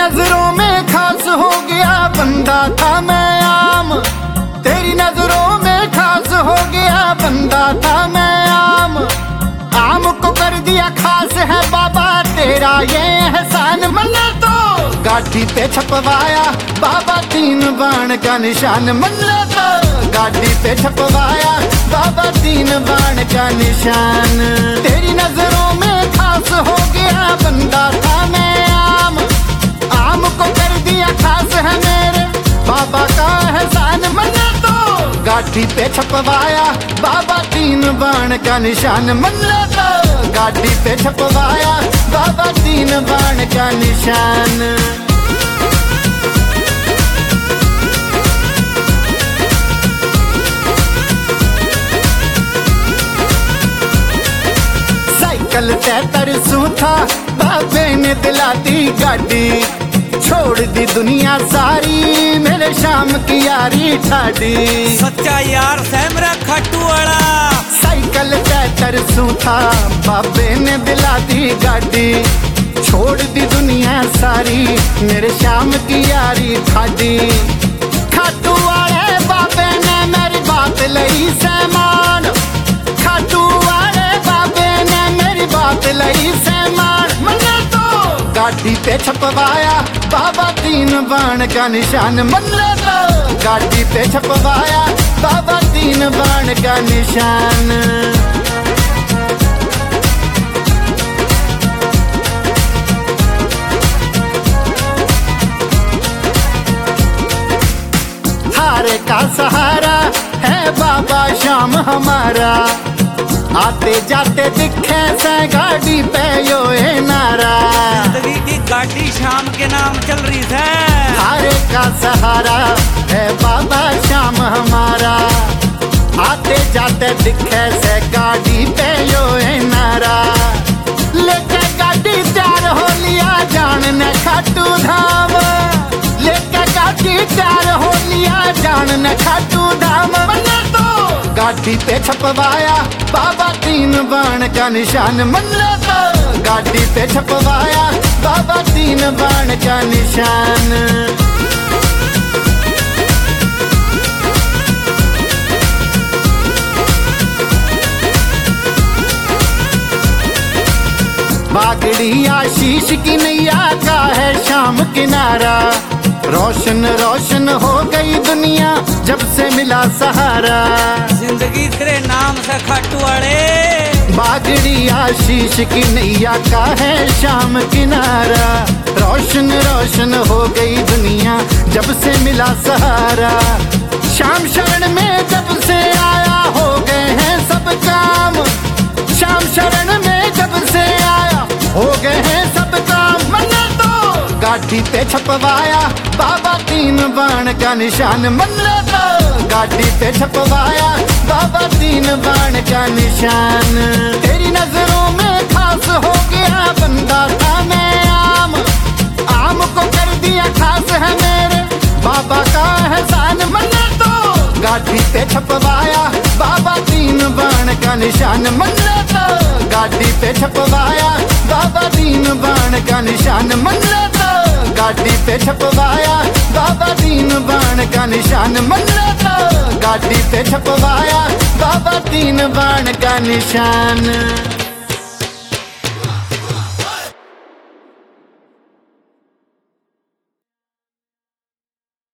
नजरों में खास हो गया बंदा था मैं आम, तेरी नजरों में खास हो गया बंदा था मैं आम। आम को कर दिया खास है बाबा तेरा ये एहसान, मन्ना तो गाड़ी पे छपवाया बाबा 3 बाण का निशान, मन्ना तो गाड़ी पे छपवाया बाबा 3 बाण का निशान। तेरी नजरों में खास हो गया बंदा था मैं आम, आम को कर दिया खास है मेरे बाबा का एहसान, मन्ना तो गाड़ी पे छपवाया बाबा 3 बाण का निशान, मन्ना तो गाड़ी पे छपवाया बाबा 3 बाण का निशान। साइकिल ते तरसू था बाबे ने दिला दी गाड़ी, छोड़ दी दुनिया सारी मेरे शाम की यारी ठाडी। सच्चा यार सैमरा खट्टू वाला। साइकिल ते तरसू था बाबे ने दिला दी गाड़ी, छोड़ दी दुनिया सारी मेरे शाम की यारी ठाडी। खाटू वाले बाबे ने मेरी बात लई सहमान, खाटू वाले बाबे ने मेरी बात लई सहमान, मन्ना तो गाड़ी पे छपवाया बाबा 3 बाण का निशान, मन्ना तो गाड़ी पे छपवाया बाबा 3 बाण का निशान। हारे का सहारा है बाबा शाम हमारा, आते जाते दिखे से गाड़ी पे यो है नारा। जिंदगी की गाड़ी शाम के नाम चल रही है। हारे का सहारा है बाबा शाम हमारा, आते जाते दिखे से गाड़ी पे यो है नारा। लेके गाड़ी तैयार हो लिया जानने खाटू धाम, लेके गाड़ी तैयार हो लिया जानने खाटू धाम, मन्ना तो गाड़ी पे छपवाया बाबा 3 बाण का निशान, मन्ना तो गाड़ी पे छपवाया बाबा 3 बाण का निशान। बागड़ी आशीष की नैया का है शाम किनारा, रोशन रोशन हो गई दुनिया जब से मिला सहारा। जिंदगी तेरे नाम से खट्टू वाले। बागड़ी आशीष की नैया का है शाम किनारा, रोशन रोशन हो गई दुनिया जब से मिला सहारा। शाम शरण में जब से आया हो गए हैं सब काम, शाम शरण में जब से आया हो गए हैं सब काम, मन्ना तो गाड़ी पे छपवाया बाबा 3 बाण का निशान, मन्ना तो गाड़ी पे छपवाया बाबा 3 बाण का निशान। तेरी नजरों में खास हो गया बंदा था मैं आम, आम को कर दिया खास है मेरे बाबा का एहसान, मन्ना तो गाड़ी पे छपवाया बाबा 3 बाण का निशान, मन्ना तो गाड़ी पे छपवाया बाबा 3 बाण का निशान, मन्ना तो गाड़ी पे छपवाया बाबा 3 बाण का निशान, मन्ना तो गाड़ी पे छपवाया बाबा 3 बाण का निशान।